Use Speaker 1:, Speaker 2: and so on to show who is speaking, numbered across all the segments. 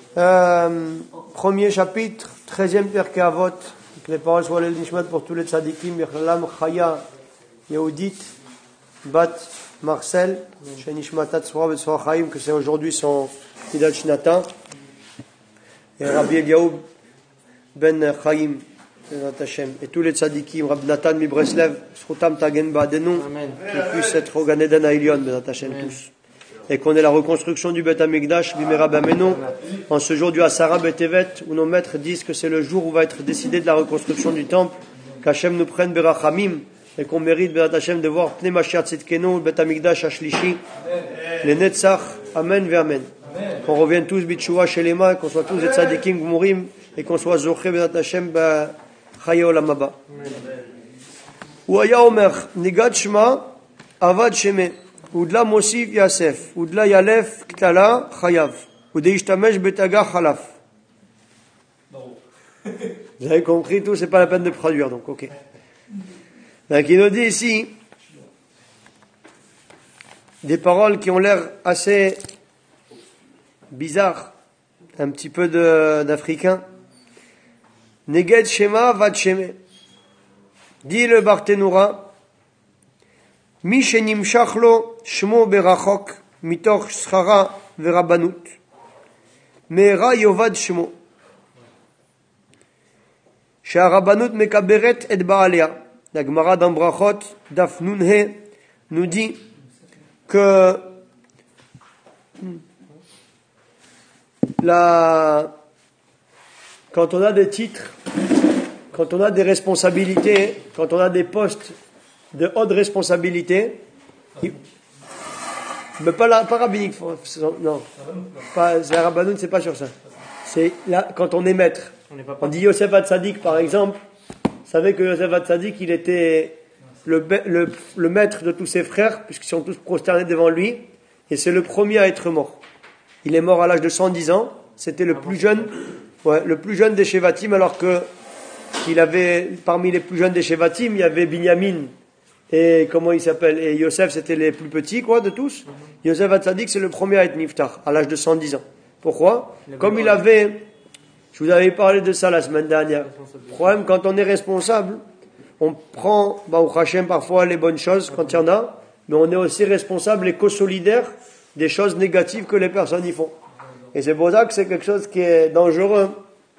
Speaker 1: Premier chapitre, 13e Pirkei Avot. Que les paroles soient les nishmat pour tous les tzadikim. Yechalam Chaya Yehudit Bat Marcel. Chez Nishmatat Tzvora Betzvora Chaim, que c'est aujourd'hui son Hidat Shnata. Et Rabbi Eliyahu Ben Chaim. Et tous les tzadikim, Rabbi Nathan mi Breslev, Srutam Tagen Ba'adenu, qu'ils puissent être au Gan Eden Ailion, Ben Hashem tous. Et qu'on ait la reconstruction du Bet Amikdash, Bimera Bameno, en ce jour du Asara Betevet, où nos maîtres disent que c'est le jour où va être décidé de la reconstruction du temple, qu'Hachem nous prenne Berachamim, et qu'on mérite Ben Hashem de voir Pnei Mashiach Tzidkenu, Bet Amikdash Ashlishi, les Netzach, Amen ve Amen. Qu'on revienne tous Bitchoua chez les mains, qu'on soit tous des tzadikim Gmurim, et qu'on soit Zoché Ben Hashem, Chaye Olam Haba. Ou Aya Omer, Nigad Shema, Avad Sheme, Udla Mosif Yasef, Udla Yalef Ktala Chayav, Udeishtamesh Betaga Khalaf. Vous avez compris tout, c'est pas la peine de traduire, donc ok. Donc il nous dit ici des paroles qui ont l'air assez bizarres, un petit peu d'africain. Neged Shema Vad Sheme. Dit le Barthénoura, Mi Shenimshach Lo Shmo Berachok Mitoch Schara Verabanut Meera Yovad Shmo Sha'arabanut Mekaberet Et Baalea. La Gemara dans Brachot Daf Nunhe nous dit que quand on a des titres, quand on a des responsabilités, quand on a des postes de haute responsabilité, mais pas rabbinique, non, pas la rabbanout, c'est pas sur ça. C'est là quand on est maître. On dit Yosef Hatzadik par exemple. Vous savez que Yosef Hatzadik, il était le maître de tous ses frères, puisqu'ils sont tous prosternés devant lui, et c'est le premier à être mort. Il est mort à l'âge de 110 ans. C'était le plus jeune des Shevatim, alors que il avait, parmi les plus jeunes des Shevatim, il y avait Binyamin et comment il s'appelle, et Yosef, c'était les plus petits, de tous. Yosef Hatzadik, c'est le premier à être niftar, à l'âge de 110 ans. Pourquoi? Comme il avait, je vous avais parlé de ça la semaine dernière. Le problème, quand on est responsable, on prend, au Hachem, parfois les bonnes choses, quand il y en a, mais on est aussi responsable et co-solidaire des choses négatives que les personnes y font. Et c'est pour ça que c'est quelque chose qui est dangereux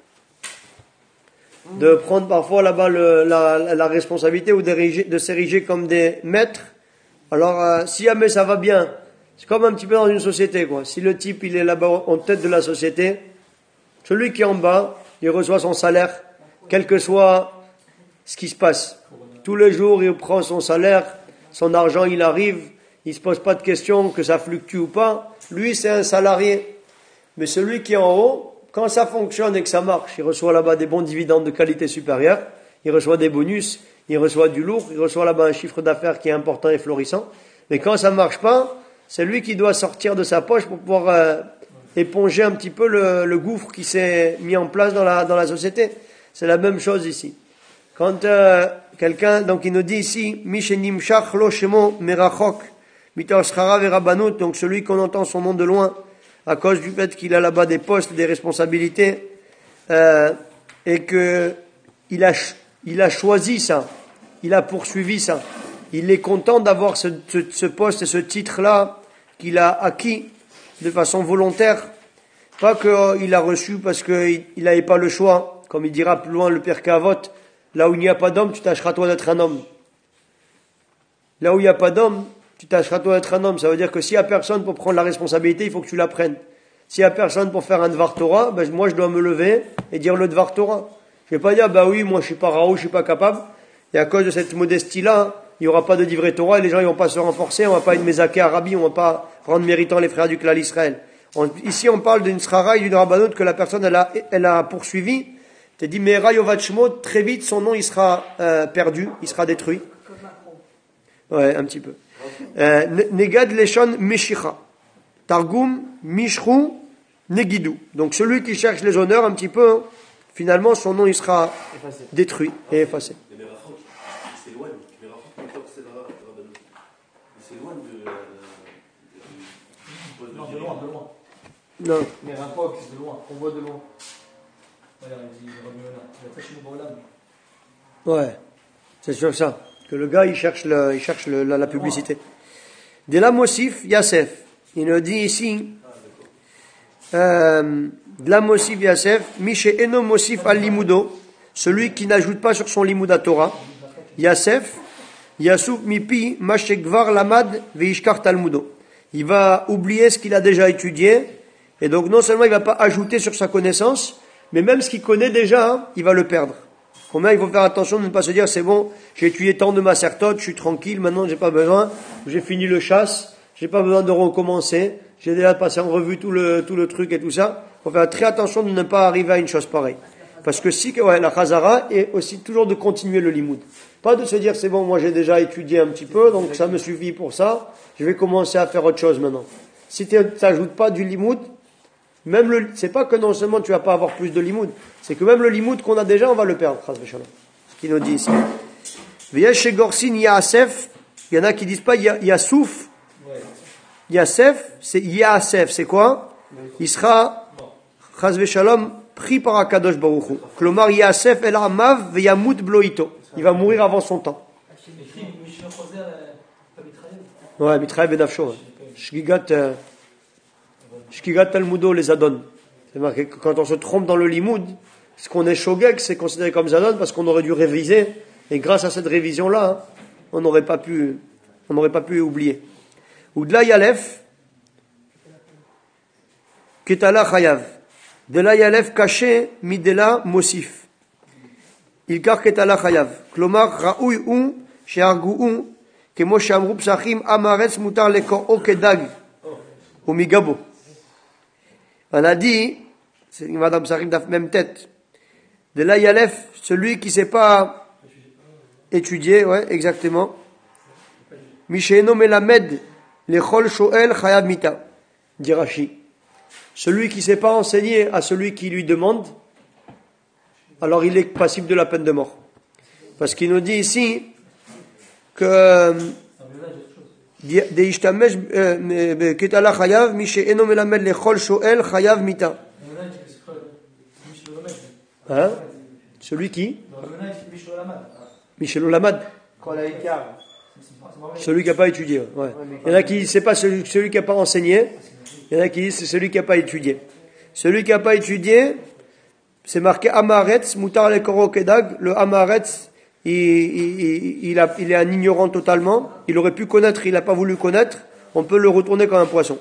Speaker 1: de prendre parfois là-bas la responsabilité ou de s'ériger comme des maîtres. Alors, si jamais ça va bien, c'est comme un petit peu dans une société, Si le type, il est là-bas en tête de la société, celui qui est en bas, il reçoit son salaire, quel que soit ce qui se passe. Tous les jours, il prend son salaire, son argent, il arrive, il se pose pas de questions que ça fluctue ou pas. Lui, c'est un salarié. Mais celui qui est en haut, quand ça fonctionne et que ça marche, il reçoit là-bas des bons dividendes de qualité supérieure, il reçoit des bonus, il reçoit du lourd, il reçoit là-bas un chiffre d'affaires qui est important et florissant. Mais quand ça marche pas, c'est lui qui doit sortir de sa poche pour pouvoir éponger un petit peu le gouffre qui s'est mis en place dans la société. C'est la même chose ici. Quand quelqu'un, donc il nous dit ici, Mishenim Shach Lo Shemo Merachok Mitoch Schara Verabanut, donc celui qu'on entend son nom de loin, à cause du fait qu'il a là-bas des postes, des responsabilités, et que il a choisi ça, il a poursuivi ça. Il est content d'avoir ce poste et ce titre-là qu'il a acquis de façon volontaire, pas qu'il a reçu parce qu'il n'avait pas le choix, comme il dira plus loin le Pirkei Avot, là où il n'y a pas d'homme, tu tâcheras toi d'être un homme. Là où il n'y a pas d'homme, tu tâcheras toi d'être un homme. Ça veut dire que s'il n'y a personne pour prendre la responsabilité, il faut que tu la prennes. S'il n'y a personne pour faire un Dvar Torah, moi je dois me lever et dire le Dvar Torah. Je ne vais pas dire, oui, moi je suis pas raoult, je suis pas capable. Et à cause de cette modestie-là, il n'y aura pas de Divrei Torah et les gens ne vont pas se renforcer, on ne va pas une Mezaké Arabi, on ne va pas rendre méritant les frères du Klal Israël. Ici on parle d'une Srara et d'une Rabbanut que la personne elle a poursuivi. Tu dit, mais Yovad Shmo, très vite son nom il sera perdu, il sera détruit. Ouais, un petit peu. Negad Leshon Meshicha. Targum Mishru Negidou. Donc celui qui cherche les honneurs un petit peu, finalement son nom il sera détruit et effacé. Non.
Speaker 2: Mais Rapok, c'est de loin, on voit de loin. Regarde, il dit Rabbi Yonah, il a très chez nous.
Speaker 1: Ouais, c'est sûr ça. Que le gars, il cherche la publicité. De la Mosif, Yasef. Il nous dit ici, de la Mosif, Yasef, Mishe Eno Mosif al Limudo, celui qui n'ajoute pas sur son Limud Torah, Yasef, Yasouf Mipi, Mashekvar Lamad, Veishkar Talmudo. Il va oublier ce qu'il a déjà étudié, et donc non seulement il va pas ajouter sur sa connaissance, mais même ce qu'il connaît déjà, il va le perdre. Combien il faut faire attention de ne pas se dire c'est bon, j'ai étudié tant de Masertot, je suis tranquille, maintenant j'ai pas besoin, j'ai fini le chasse, j'ai pas besoin de recommencer, j'ai déjà passé en revue tout le truc et tout ça. Il faut faire très attention de ne pas arriver à une chose pareille. Parce que si, la Chazara est aussi toujours de continuer le limoud. Pas de se dire c'est bon, moi j'ai déjà étudié un petit peu, donc ça me suffit pour ça, je vais commencer à faire autre chose maintenant. Si tu n'ajoutes pas du limoud, c'est pas que non seulement tu vas pas avoir plus de limoud, c'est que même le limoud qu'on a déjà, on va le perdre, ce qu'il nous dit ici. V'yesh gorsin Yasef, il y en a qui disent pas Yasouf, Yasef, c'est Yasef, c'est quoi? Il sera, chas v'shalom, pris par Akadosh Baruch Hu. Klomar Yasef el amav v'yamut bloito. Il va mourir avant son temps. Ouais, mitraï benafsho. Shgigat Talmudo les adon. C'est marqué que quand on se trompe dans le limoud, ce qu'on est shogeg, c'est considéré comme zadon parce qu'on aurait dû réviser. Et grâce à cette révision-là, on n'aurait pas pu oublier. Ou de la Yalef, Ketala Chayav. De la Yalef caché, midela Mosif. Il car Ketala Chayav. Klomar Raoui ou, Sheargou Kemo Shamru Psachim, Amaretz Mutar Leko Okedag. Ou Migabo. On a dit, c'est Madame Psachim d'af même tête. De la Yalef, celui qui ne sait pas étudier, ouais, exactement. Misheno Melamed. L'echol shoel chayav mita, dit Rashi. Celui qui ne sait pas enseigner à celui qui lui demande, alors il est passible de la peine de mort. Parce qu'il nous dit ici que deishtamesh ketala chayav mi she'eno melamed l'echol shoel chayav mita. Hein? Celui qui? Michel Olamad. Celui qui n'a pas étudié. Ouais. Il y en a qui disent c'est pas celui qui n'a pas enseigné. Il y en a qui disent c'est celui qui n'a pas étudié. Celui qui n'a pas étudié, c'est marqué Amaretz, Mutar le Korokedag. Le Amaretz, il est un ignorant totalement. Il aurait pu connaître, il n'a pas voulu connaître. On peut le retourner comme un poisson.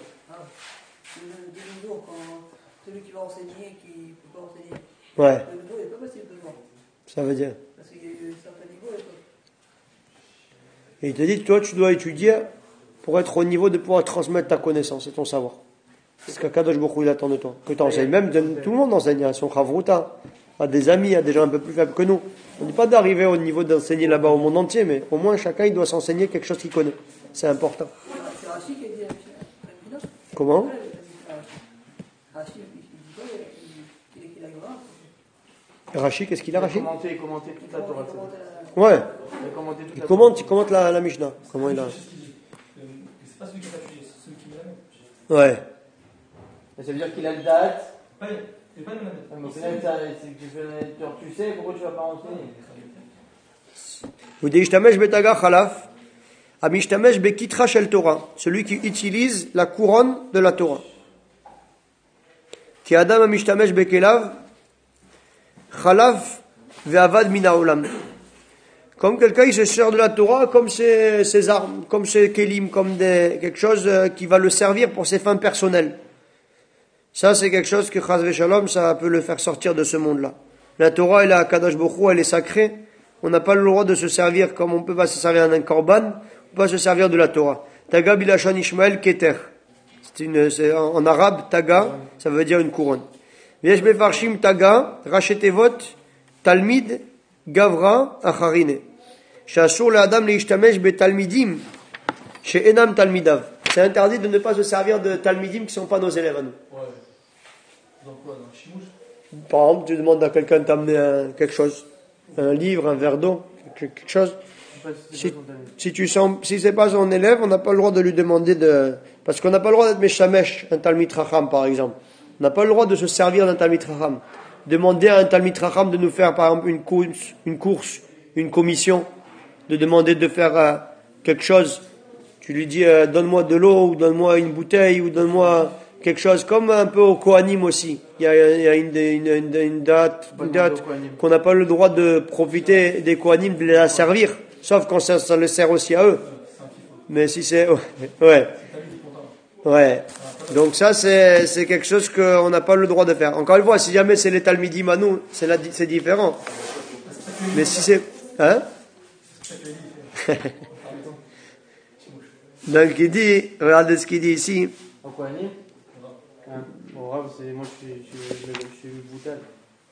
Speaker 3: Celui qui va enseigner qui ne peut pas enseigner.
Speaker 1: Ouais.
Speaker 3: Le niveau n'est pas possible de voir.
Speaker 1: Ça veut dire.
Speaker 3: Parce qu'il y a eu un certain niveau.
Speaker 1: Et il te dit, toi, tu dois étudier pour être au niveau de pouvoir transmettre ta connaissance et ton savoir. C'est ce qu'Akadosh Baruch Hu attend de toi. Que tu enseignes. Même, tout le monde enseigne à son chavruta, à des amis, à des gens un peu plus faibles que nous. On ne dit pas d'arriver au niveau d'enseigner là-bas au monde entier, mais au moins chacun, il doit s'enseigner quelque chose qu'il connaît. C'est important.
Speaker 3: C'est Rachid qui a dit
Speaker 1: Comment?
Speaker 3: Rachid, il dit quoi? Il a grave.
Speaker 1: Rachid, qu'est-ce qu'il a, Rachid?
Speaker 2: Il commentait toute la Torah.
Speaker 1: Ouais.
Speaker 2: Il commentait
Speaker 1: Il commente la Mishnah. Comment il a?
Speaker 2: C'est pas celui qui a étudié, c'est celui qui l'a même.
Speaker 1: Ouais.
Speaker 2: Ça veut dire qu'il a le date.
Speaker 4: C'est pas le même.
Speaker 2: Mais c'est là que tu sais pourquoi tu vas pas enseigner.
Speaker 1: Ou deishtamesh betaga chalaf, amishtamesh bekitra shel Torah, celui qui utilise la couronne de la Torah. Ki adam amishtamesh bekelav, chalaf ve'avad min haolam. Comme quelqu'un il se sert de la Torah comme ses armes, comme ses kelim, comme quelque chose qui va le servir pour ses fins personnelles. Ça c'est quelque chose que chas v'shalom, ça peut le faire sortir de ce monde-là. La Torah elle est à Kadosh Baruch Hu, elle est sacrée. On n'a pas le droit de se servir comme on peut pas se servir d'un korban, on peut pas se servir de la Torah. Taga bilashon Ishmael keter. C'est en arabe taga, ça veut dire une couronne. V'yesh befarshim taga, rachetevot, talmid, gavra, acharine. Shasur le'adam le'ishtamesh betalmidim, she'enam talmidav. C'est interdit de ne pas se servir de talmidim qui sont pas nos élèves à nous.
Speaker 4: Ouais. Dans quoi? Dans le chimouche?
Speaker 1: Par exemple, tu demandes à quelqu'un de t'amener quelque chose, un livre, un verre d'eau, quelque chose. Si c'est pas son élève, on n'a pas le droit de lui demander parce qu'on n'a pas le droit d'être Meshamesh, un Talmid Chacham par exemple. On n'a pas le droit de se servir d'un Talmid Chacham. Demander à un Talmid Chacham de nous faire par exemple une course, une commission, de demander de faire quelque chose. Tu lui dis donne-moi de l'eau, ou donne-moi une bouteille, ou donne-moi quelque chose, comme un peu au Kohanim aussi. Il y a une date qu'on n'a pas le droit de profiter des Kohanim, de la servir, sauf quand ça le sert aussi à eux. Mais si c'est... Ouais. Donc ça, c'est quelque chose qu'on n'a pas le droit de faire. Encore une fois, si jamais c'est les Talmidim à nous, c'est différent. Mais si c'est... Hein? Donc il dit, regardez ce qu'il dit ici.
Speaker 5: Au Kohanim? Au Rav, c'est moi je suis Boutal.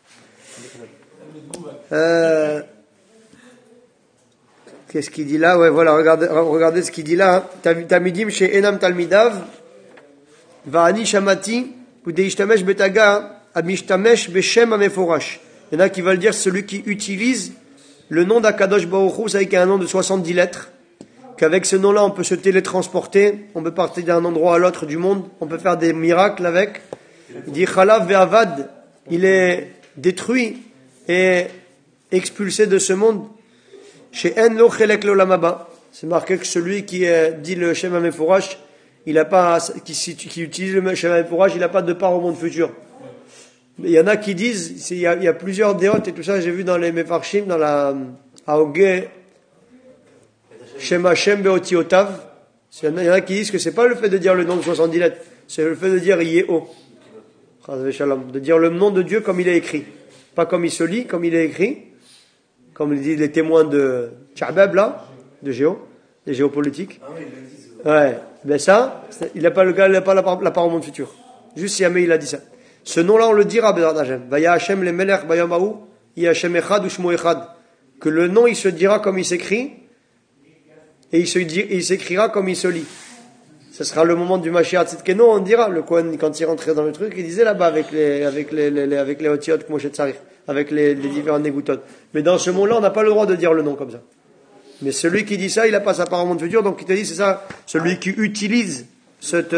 Speaker 1: Qu'est-ce qu'il dit là? Ouais, voilà, regardez ce qu'il dit là. Tamidim chez Enam Talmidav, Va'ani Shamati, ou Deishtamesh Betaga, Amishtamesh Beshem Ameforash. Il y en a qui veulent dire celui qui utilise le nom d'Akadosh Baruch Hu, vous savez qu'il y a un nom de 70 lettres, qu'avec ce nom-là on peut se télétransporter, on peut partir d'un endroit à l'autre du monde, on peut faire des miracles avec. Il dit Chalav Ve'avad, il est détruit et expulsé de ce monde. Chez En Lo Chelek L'Olam Haba, c'est marqué que celui qui dit le Shem HaMeforash, il a pas, qui utilise le Shem HaMeforash, il n'a pas de part au monde futur. Mais il y en a qui disent, il y a plusieurs déotes et tout ça, j'ai vu dans les Mefarshim, dans la Aogé Shem Hashem Beotiotav, il y en a qui disent que c'est pas le fait de dire le nom de 70 lettres, c'est le fait de dire Yeho, de dire le nom de Dieu comme il est écrit, pas comme il se lit, comme il est écrit, comme il dit les témoins de Tcharbeb là, de géopolitique. Ouais, ben ça, il n'a pas le gars, il n'a pas la part au monde futur. Juste si jamais il a dit ça. Ce nom-là, on le dira, Bezrat Hashem. Vaya Hashem le Melech Bayamahu, Ya Hashem Echad ou Shmo Echad. Que le nom, il se dira comme il s'écrit, et il s'écrira comme il se lit. Ce sera le moment du Mashiach Tzidkenu, on dira. Le Kohen, quand il rentrait dans le truc, il disait là-bas avec les Otiot Moshe Tsarich, avec les différents négoutot. Mais dans ce monde-là, on n'a pas le droit de dire le nom comme ça. Mais celui qui dit ça, il n'a pas sa part au monde futur, donc il te dit, c'est ça, celui qui utilise cette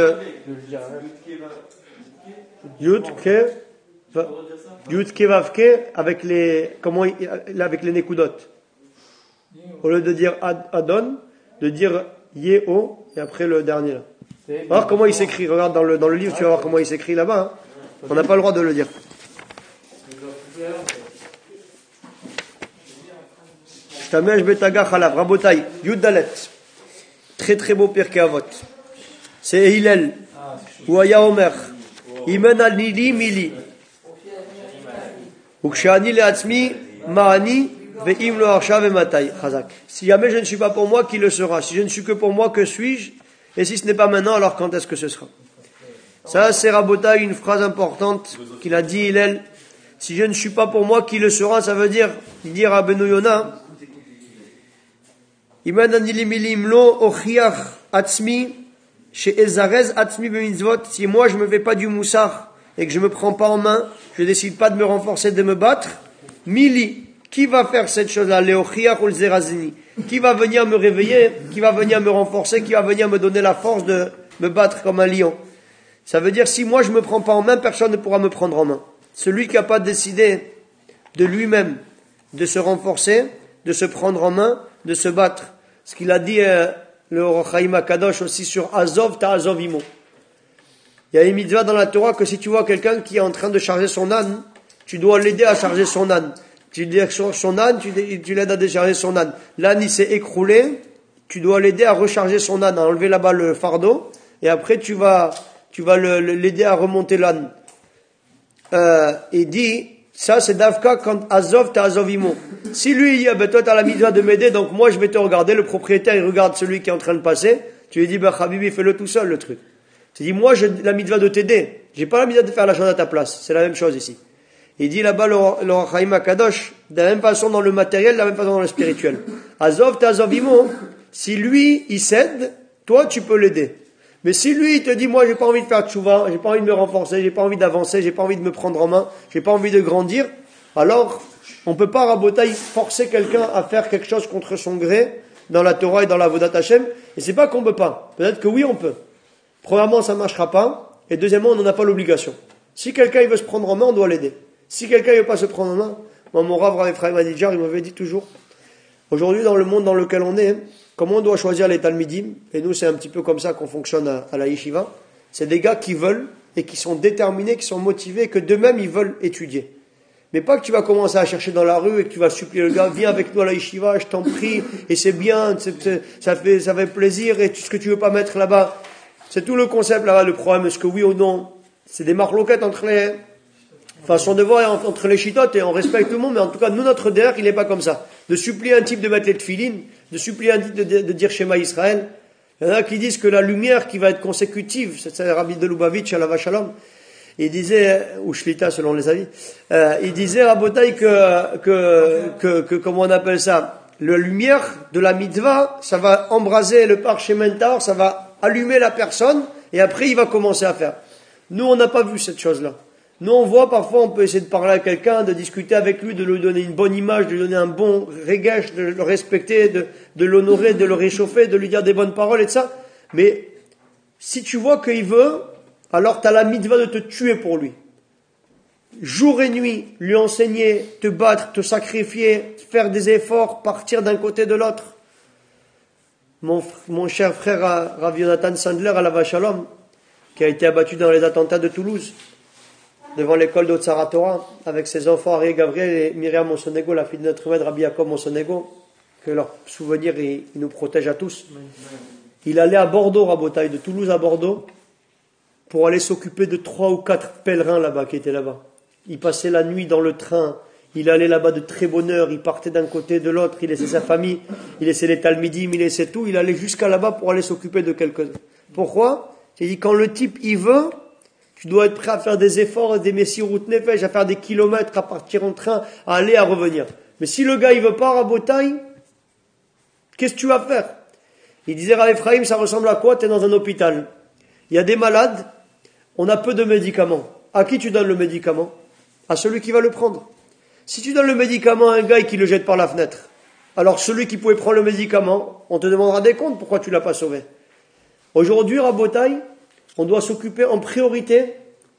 Speaker 1: Yud-Ke Vavke avec les Nekudot. Au lieu de dire Adon, de dire Yeho, et après le dernier là. On va voir comment il s'écrit, regarde dans le livre, tu vas voir comment il s'écrit là-bas. Hein. On n'a pas le droit de le dire. Shtamesh Betaga Chalav, Rabotai, Yud Dalet. Très très beau Pirkei Avot. C'est Hillel, ou Aya Omer. Imen al Nili Mili. Ukshani Leatzmi Ma'ani Ve'im Lo Arsha Ve'matai. Chazak. Si jamais je ne suis pas pour moi, qui le sera? Si je ne suis que pour moi, que suis-je? Et si ce n'est pas maintenant, alors quand est-ce que ce sera? Ça, c'est Rabotai, une phrase importante qu'il a dit Hillel. Si je ne suis pas pour moi, qui le sera? Ça veut dire à Beno Yona, Imen Anili Milim Lo Ochiach Atzmi. Chez Ezarez Atzmi B'mitzvot, si moi je me fais pas du moussar et que je me prends pas en main, je décide pas de me renforcer, de me battre, Mili, qui va faire cette chose-là? Léochiach ou le Zerazini, qui va venir me réveiller, qui va venir me renforcer, qui va venir me donner la force de me battre comme un lion? Ça veut dire, si moi je me prends pas en main, personne ne pourra me prendre en main. Celui qui n'a pas décidé de lui-même de se renforcer, de se prendre en main, de se battre. Ce qu'il a dit le Or Chaim HaKadosh aussi sur Azov Ta'azov Imo. Il y a une mitzvah dans la Torah que si tu vois quelqu'un qui est en train de charger son âne, tu dois l'aider à charger son âne. Tu l'aides sur son âne, tu l'aides à décharger son âne. L'âne il s'est écroulé, tu dois l'aider à recharger son âne, à enlever là-bas le fardeau, et après tu vas l'aider à remonter l'âne. Et dit, ça c'est Davka quand Azov Ta'azov Imo. Si lui il dit, ben toi t'as la mitzvah de m'aider, donc moi je vais te regarder, le propriétaire il regarde celui qui est en train de passer, tu lui dis, ben Habibi fais-le tout seul le truc. Tu dis, moi j'ai la mitzvah de t'aider, j'ai pas la mitzvah de faire la chose à ta place, c'est la même chose ici. Il dit là-bas le Chaim HaKadosh, de la même façon dans le matériel, de la même façon dans le spirituel. Azov Ta'azov Imo, si lui il cède, toi tu peux l'aider. Mais si lui il te dit, moi j'ai pas envie de faire tchouva, j'ai pas envie de me renforcer, j'ai pas envie d'avancer, j'ai pas envie de me prendre en main, j'ai pas envie de grandir, alors On ne peut pas, Rabotaï, forcer quelqu'un à faire quelque chose contre son gré dans la Torah et dans la Avodat Hashem. Et c'est pas qu'on ne peut pas. Peut-être que oui, on peut. Premièrement, ça ne marchera pas. Et deuxièmement, on n'en a pas l'obligation. Si quelqu'un il veut se prendre en main, on doit l'aider. Si quelqu'un ne veut pas se prendre en main, moi, mon Rav Ephraim Adidjar, il m'avait dit toujours, aujourd'hui, dans le monde dans lequel on est, comment on doit choisir les Talmidim, et nous, c'est un petit peu comme ça qu'on fonctionne à la Yeshiva, c'est des gars qui veulent, et qui sont déterminés, qui sont motivés, que d'eux-mêmes, ils veulent étudier. Mais pas que tu vas commencer à chercher dans la rue et que tu vas supplier le gars, viens avec nous à la Yeshiva, je t'en prie, et c'est bien, ça fait plaisir, et tout ce que tu veux pas mettre là-bas. C'est tout le concept là-bas, le problème, est-ce que oui ou non? C'est des marloquettes entre les façons de voir, entre les chitotes, et on respecte tout le monde, mais en tout cas, nous, notre derrière, il n'est pas comme ça. De supplier un type de mettre les tefilines, de supplier un type de dire Shema Israël. Il y en a qui disent que la lumière qui va être consécutive, c'est Rabbi de Lubavitch, Alav Shalom, il disait, ou Shlita selon les avis, il disait à Botaï que comment on appelle ça, la lumière de la mitzvah, ça va embraser le parchementar, ça va allumer la personne, et après il va commencer à faire. Nous, on n'a pas vu cette chose-là. Nous, on voit parfois, on peut essayer de parler à quelqu'un, de discuter avec lui, de lui donner une bonne image, de lui donner un bon regesh, de le respecter, de l'honorer, de le réchauffer, de lui dire des bonnes paroles et tout ça. Mais si tu vois qu'il veut, alors tu as la mitzvah de te tuer pour lui. Jour et nuit, lui enseigner, te battre, te sacrifier, faire des efforts, partir d'un côté de l'autre. Mon cher frère Rav Yonatan Sandler à la Vachalom, qui a été abattu dans les attentats de Toulouse, devant l'école d'Otsara Torah, avec ses enfants Arié Gabriel et Myriam Monsonego, la fille de notre maître Rabbi Yaakov Monsonego, que leur souvenir il nous protège à tous. Il allait à Bordeaux, Rabotaï, de Toulouse à Bordeaux, pour aller s'occuper de 3 ou 4 pèlerins là-bas, qui étaient là-bas. Il passait la nuit dans le train, il allait là-bas de très bonne heure, il partait d'un côté de l'autre, il laissait sa famille, il laissait les talmidim, il laissait tout, il allait jusqu'à là-bas pour aller s'occuper de quelques-uns. Pourquoi? Il dit, quand le type y veut, tu dois être prêt à faire des efforts, des messirut nefesh, à faire des kilomètres, à partir en train, à aller, à revenir. Mais si le gars il veut pas, Rabotaï, qu'est-ce que tu vas faire? Il disait, Rav Ephraim, ça ressemble à quoi? Tu es dans un hôpital. Il y a des malades, on a peu de médicaments. À qui tu donnes le médicament? À celui qui va le prendre. Si tu donnes le médicament à un gars et qu'il le jette par la fenêtre, alors celui qui pouvait prendre le médicament, on te demandera des comptes, pourquoi tu l'as pas sauvé? Aujourd'hui, Rabotaï, on doit s'occuper en priorité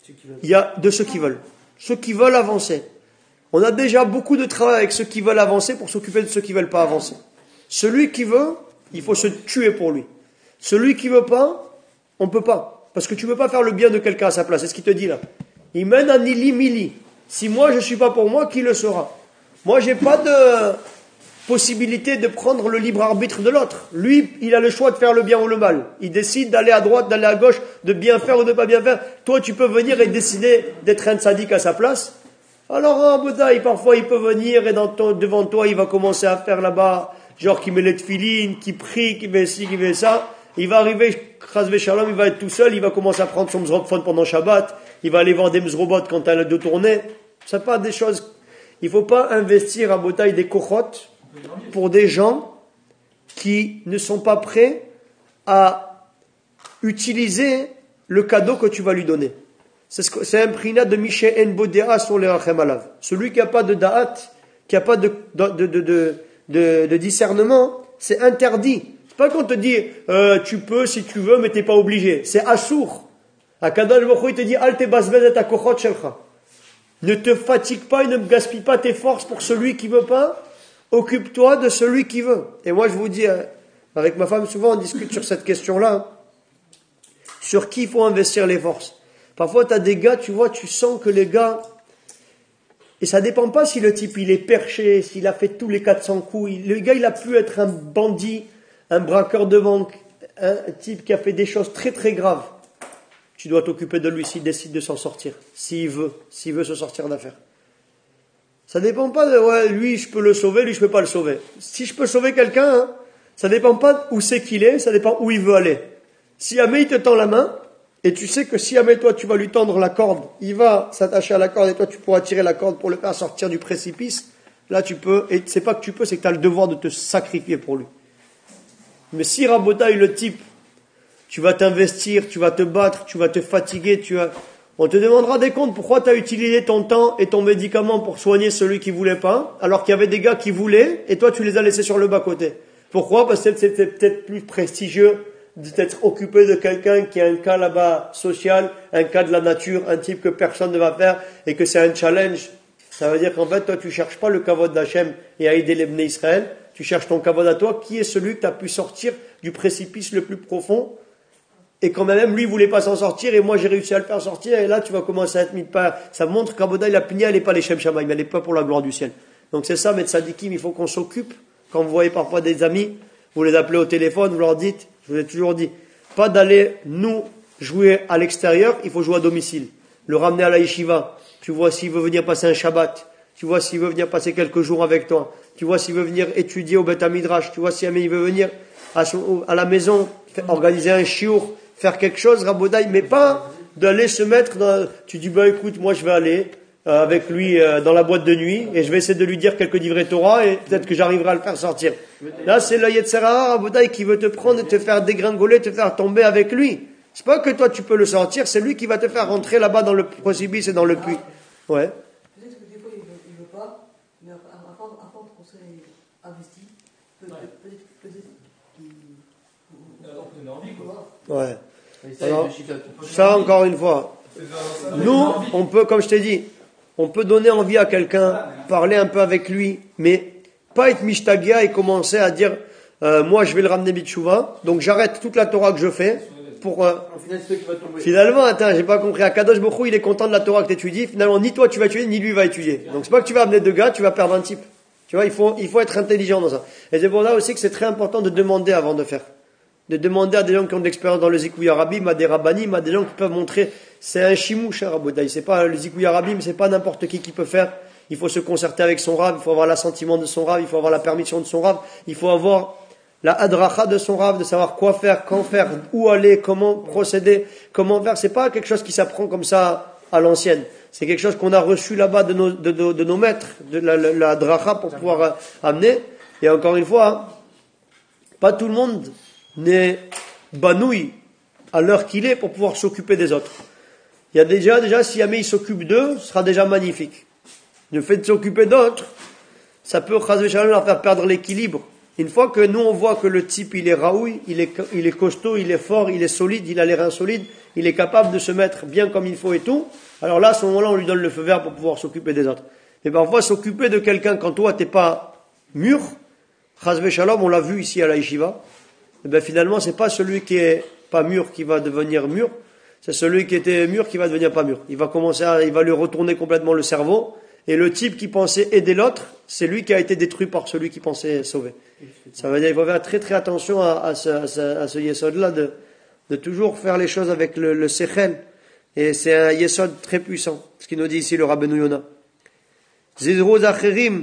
Speaker 1: de ceux qui veulent. Ceux qui veulent avancer. On a déjà beaucoup de travail avec ceux qui veulent avancer pour s'occuper de ceux qui veulent pas avancer. Celui qui veut, il faut se tuer pour lui. Celui qui veut pas, on peut pas. Parce que tu peux pas faire le bien de quelqu'un à sa place. C'est ce qu'il te dit là. Il mène à nili mili. Si moi je suis pas pour moi, qui le sera? Moi j'ai pas de possibilité de prendre le libre arbitre de l'autre. Lui, il a le choix de faire le bien ou le mal. Il décide d'aller à droite, d'aller à gauche, de bien faire ou de pas bien faire. Toi, tu peux venir et décider d'être un sadique à sa place. Alors, un Bouddha, parfois, il peut venir et devant toi, il va commencer à faire là-bas, genre qui met les tefilines, qui prie, qui fait ci, qui fait ça. Il va arriver, Chazve Shalom, il va être tout seul, il va commencer à prendre son mzrophone pendant Shabbat, il va aller voir des mzrobots quand elle a deux tournées. C'est pas des choses. Il faut pas investir à Bouddha des kochotes pour des gens qui ne sont pas prêts à utiliser le cadeau que tu vas lui donner. C'est un prinat de Miché En Bodéa sur les Rachem Alav. Celui qui n'a pas de da'at, qui n'a pas de discernement, c'est interdit. C'est pas qu'on te dit tu peux si tu veux, mais t'es pas obligé. C'est assour. Akadosh Baruch Hu, il te dit Al tebazvez et hakochot shelcha. Ne te fatigue pas et ne gaspille pas tes forces pour celui qui veut pas. Occupe-toi de celui qui veut. Et moi, je vous dis, avec ma femme, souvent, on discute sur cette question-là, sur qui il faut investir les forces. Parfois, tu as des gars, tu vois, tu sens que les gars, et ça dépend pas si le type, il est perché, s'il a fait tous les 400 coups. Le gars, il a pu être un bandit, un braqueur de banque, un type qui a fait des choses très très graves. Tu dois t'occuper de lui s'il décide de s'en sortir, s'il veut se sortir d'affaire. Ça dépend pas de, lui je peux le sauver, lui je peux pas le sauver. Si je peux sauver quelqu'un, ça dépend pas où c'est qu'il est, ça dépend où il veut aller. Si jamais il te tend la main, et tu sais que si jamais toi tu vas lui tendre la corde, il va s'attacher à la corde et toi tu pourras tirer la corde pour le faire sortir du précipice, là tu peux, et c'est pas que tu peux, c'est que tu as le devoir de te sacrifier pour lui. Mais si Rabotaï le type, tu vas t'investir, tu vas te battre, tu vas te fatiguer, On te demandera des comptes pourquoi tu as utilisé ton temps et ton médicament pour soigner celui qui voulait pas, alors qu'il y avait des gars qui voulaient, et toi tu les as laissés sur le bas-côté. Pourquoi? Parce que c'était peut-être plus prestigieux d'être occupé de quelqu'un qui a un cas là-bas social, un cas de la nature, un type que personne ne va faire, et que c'est un challenge. Ça veut dire qu'en fait, toi tu cherches pas le kavod d'Hachem et à aider les Bnei Israël, tu cherches ton kavod à toi, qui est celui que tu as pu sortir du précipice le plus profond. Et quand même, lui, il voulait pas s'en sortir, et moi, j'ai réussi à le faire sortir, et là, tu vas commencer à être mis de pas. Ça montre qu'Aboda, la pnia, elle n'est pas les Shem Shamaïm, elle n'est pas pour la gloire du ciel. Donc c'est ça, mais tzadikim, il faut qu'on s'occupe. Quand vous voyez parfois des amis, vous les appelez au téléphone, vous leur dites, je vous ai toujours dit, pas d'aller, nous, jouer à l'extérieur, il faut jouer à domicile. Le ramener à la yeshiva. Tu vois s'il veut venir passer un Shabbat. Tu vois s'il veut venir passer quelques jours avec toi. Tu vois s'il veut venir étudier au Beth Midrash. Tu vois si il veut venir à la maison, organiser un shiur, faire quelque chose, Rabodaï, mais pas d'aller se mettre dans... Tu dis, bah écoute, moi je vais aller avec lui dans la boîte de nuit et je vais essayer de lui dire quelques divrei Torah et peut-être que j'arriverai à le faire sortir. Là, c'est le Yetzer Hara, Rabodaï, qui veut te prendre et te faire dégringoler, te faire tomber avec lui. C'est pas que toi tu peux le sortir, c'est lui qui va te faire rentrer là-bas dans le précipice et dans le puits. Ouais.
Speaker 3: Peut-être que des fois il veut pas, mais avant qu'on soit investi, peut-être
Speaker 4: Il a envie, quoi.
Speaker 1: Ouais. Alors, ça encore une fois. Nous, on peut, comme je t'ai dit, on peut donner envie à quelqu'un, parler un peu avec lui, mais pas être mishtagia et commencer à dire, moi je vais le ramener bitchouva, donc j'arrête toute la Torah que je fais pour... Finalement, attends, j'ai pas compris. Akadosh Baruch Hu, il est content de la Torah que tu étudies. Finalement, ni toi tu vas étudier, ni lui va étudier. Donc c'est pas que tu vas amener deux gars, tu vas perdre un type. Tu vois, il faut être intelligent dans ça. Et c'est pour ça aussi que c'est très important de demander avant de faire. De demander à des gens qui ont de l'expérience dans le Zikouy Arabim, à des rabbanim, à des gens qui peuvent montrer. C'est un chimouche, hein, Rabodaï. C'est pas le Zikouy Arabim, c'est pas n'importe qui peut faire. Il faut se concerter avec son rab, il faut avoir l'assentiment de son rab, il faut avoir la permission de son rab, il faut avoir la adracha de son rab, de savoir quoi faire, quand faire, où aller, comment procéder, comment faire. C'est pas quelque chose qui s'apprend comme ça à l'ancienne. C'est quelque chose qu'on a reçu là-bas de nos maîtres, de la adracha pour pouvoir amener. Et encore une fois, pas tout le monde n'est banouille à l'heure qu'il est pour pouvoir s'occuper des autres. Il y a déjà, si jamais il s'occupe d'eux, ce sera déjà magnifique. Le fait de s'occuper d'autres, ça peut, chas v'shalom, leur faire perdre l'équilibre. Une fois que nous, on voit que le type, il est raoui, il est costaud, il est fort, il est solide, il a l'air insolide, il est capable de se mettre bien comme il faut et tout, alors là, à ce moment-là, on lui donne le feu vert pour pouvoir s'occuper des autres. Mais parfois, s'occuper de quelqu'un quand toi, t'es pas mûr, chas v'shalom, on l'a vu ici à la yeshiva, et bien finalement, c'est pas celui qui est pas mûr qui va devenir mûr, c'est celui qui était mûr qui va devenir pas mûr. Il va lui retourner complètement le cerveau, et le type qui pensait aider l'autre, c'est lui qui a été détruit par celui qui pensait sauver. Ça veut dire qu'il faut faire très très attention à ce yesod-là, de toujours faire les choses avec le sechel. Et c'est un yesod très puissant, ce qu'il nous dit ici le Rabbeinu Yonah. Zizruz acherim,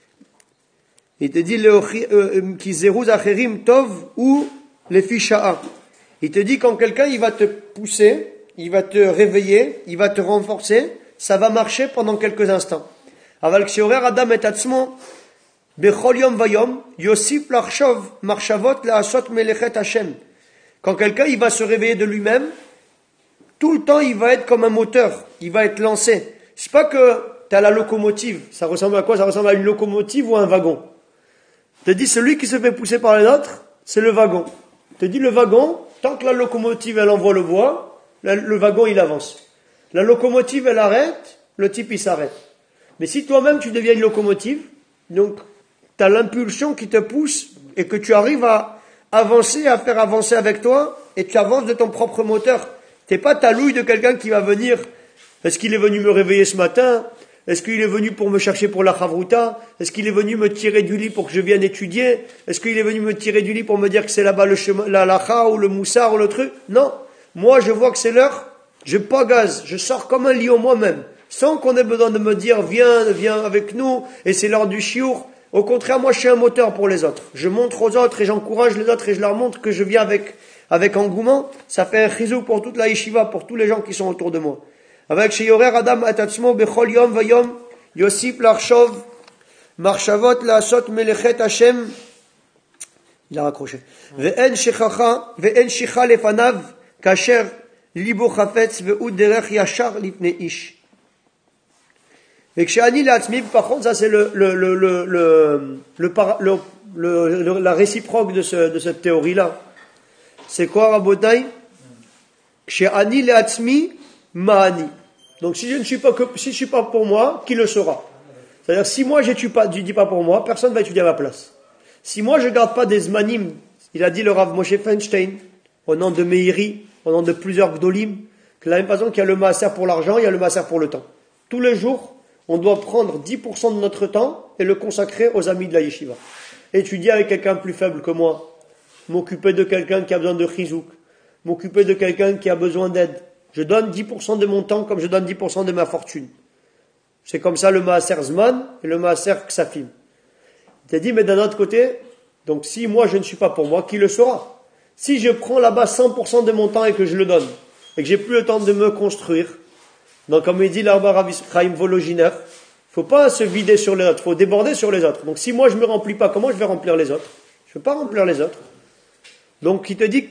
Speaker 1: il te dit ki ziruz acherim tov ou les fisha'a. Il te dit quand quelqu'un il va te pousser, il va te réveiller, il va te renforcer, ça va marcher pendant quelques instants. Aval kshorer adam et atzmo bechol yom vayom yosif lachshov marshavot laasot melechet Hashem. Quand quelqu'un il va se réveiller de lui-même, tout le temps il va être comme un moteur, il va être lancé. C'est pas que tu as la locomotive, ça ressemble à quoi? Ça ressemble à une locomotive ou à un wagon. Je te dis celui qui se fait pousser par les autres, c'est le wagon. Je te dis le wagon, tant que la locomotive elle envoie le bois, le wagon il avance. La locomotive elle arrête, le type il s'arrête. Mais si toi-même tu deviens une locomotive, donc tu as l'impulsion qui te pousse et que tu arrives à avancer, à faire avancer avec toi, et tu avances de ton propre moteur. T'es pas ta louille de quelqu'un qui va venir. Est-ce qu'il est venu me réveiller ce matin? Est-ce qu'il est venu pour me chercher pour la chavruta? Est-ce qu'il est venu me tirer du lit pour que je vienne étudier? Est-ce qu'il est venu me tirer du lit pour me dire que c'est là-bas le chemin, la lacha ou le moussard ou le truc? Non. Moi, je vois que c'est l'heure. Je pas gaz. Je sors comme un lion moi-même. Sans qu'on ait besoin de me dire, viens avec nous, et c'est l'heure du chiour. Au contraire, moi, je suis un moteur pour les autres. Je montre aux autres et j'encourage les autres et je leur montre que je viens avec engouement. Ça fait un chizou pour toute la yeshiva, pour tous les gens qui sont autour de moi. Avec Sheyorer Adam Atatzmo Bechol Yom Vayom Yosif Larshov Marshavot Laasot Melechet Hashem. Il a raccroché. Ve'en Shecha Lefanav Kasher libo chafetz ve'u derech yashar lifnei ish. Et que chez Ani Latzmi, par contre, ça c'est la réciproque de cette théorie-là. C'est quoi, Rabotai? Chez Ani Latzmi, Ma'ani. Donc si je ne suis pas pour moi, qui le sera? C'est-à-dire, si moi je dis pas pour moi, personne ne va étudier à ma place. Si moi je garde pas des zmanim, il a dit le Rav Moshe Feinstein, au nom de Meiri, au nom de plusieurs Gdolim, que de la même façon qu'il y a le maaser pour l'argent, il y a le maaser pour le temps. Tous les jours, on doit prendre 10% de notre temps et le consacrer aux amis de la yeshiva. Étudier avec quelqu'un plus faible que moi, m'occuper de quelqu'un qui a besoin de chizouk, m'occuper de quelqu'un qui a besoin d'aide. Je donne 10% de mon temps comme je donne 10% de ma fortune. C'est comme ça le maaser zman et le maaser ksafim. Il t'a dit, mais d'un autre côté, donc si moi je ne suis pas pour moi, qui le sera? Si je prends là-bas 100% de mon temps et que je le donne, et que j'ai plus le temps de me construire, donc comme il dit l'Arba Rav Chaim Vologiner, faut pas se vider sur les autres, faut déborder sur les autres. Donc si moi je me remplis pas, comment je vais remplir les autres? Je peux pas remplir les autres. Donc il te dit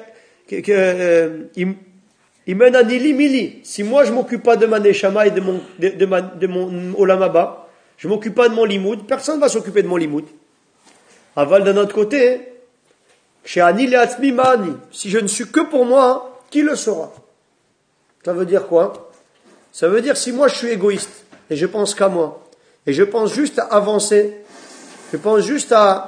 Speaker 1: il mène à Nili Mili. Si moi je m'occupe pas de ma Neshama et de mon Olam Haba, je m'occupe pas de mon limoud, personne va s'occuper de mon limoud. Aval d'un autre côté, chez Ani Leatzmi Ma'ani, si je ne suis que pour moi, qui le saura? Ça veut dire quoi? Ça veut dire si moi je suis égoïste et je pense qu'à moi et je pense juste à avancer, je pense juste à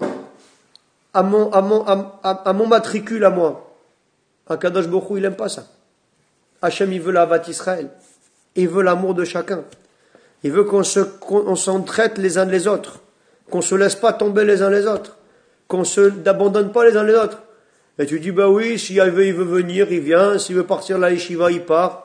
Speaker 1: mon matricule à moi. Akadosh Baruch Hu, il aime pas ça. Hachem, il veut la Havat Israël. Il veut l'amour de chacun. Il veut qu'on s'entraide les uns les autres, qu'on se laisse pas tomber les uns les autres, qu'on n'abandonne pas les uns les autres. Et tu dis, bah oui, s'il veut venir, il vient, s'il veut partir la yeshiva, il part.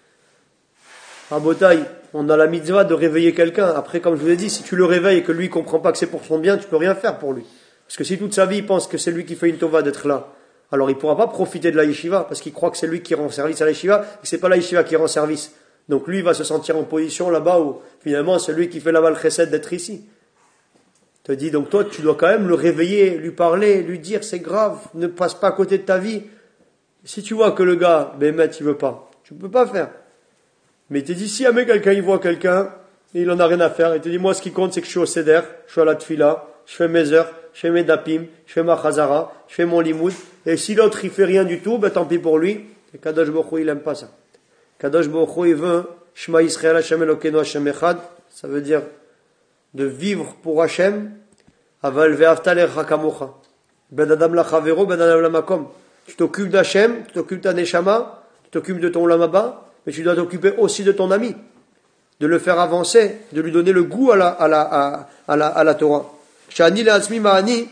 Speaker 1: À Botaï, on a la mitzvah de réveiller quelqu'un. Après, comme je vous ai dit, si tu le réveilles et que lui ne comprend pas que c'est pour son bien, tu peux rien faire pour lui. Parce que si toute sa vie il pense que c'est lui qui fait une tova d'être là, alors il ne pourra pas profiter de la yeshiva, parce qu'il croit que c'est lui qui rend service à la yeshiva, et que c'est pas la yeshiva qui rend service. Donc lui, il va se sentir en position là-bas où, finalement, c'est lui qui fait la mal chesed d'être ici. Te dit, donc toi, tu dois quand même le réveiller, lui parler, lui dire, c'est grave, ne passe pas à côté de ta vie. Si tu vois que le gars, il veut pas, tu peux pas faire. Mais il te dit, si jamais quelqu'un, il voit quelqu'un, et il en a rien à faire, il te dit, moi, ce qui compte, c'est que je suis au seder, je suis à la tfila, je fais mes heures, je fais mes dapim, je fais ma chazara, je fais mon limoud, et si l'autre, il fait rien du tout, tant pis pour lui. Et Kadosh Baruch Hu, il aime pas ça. Kadosh Baruch Hu, il veut, Shema Yisrael Hashem Elokeinu Hashem Echad, ça veut dire, de vivre pour Hashem, aval ve'avta lecha kamocha. Ben adam la chavero, ben adam la makom. Tu t'occupes d'Hashem, tu t'occupes de ta neshama, tu t'occupes de ton lamaba, mais tu dois t'occuper aussi de ton ami, de le faire avancer, de lui donner le goût à la Torah. Shani le'atzmi ma'ani.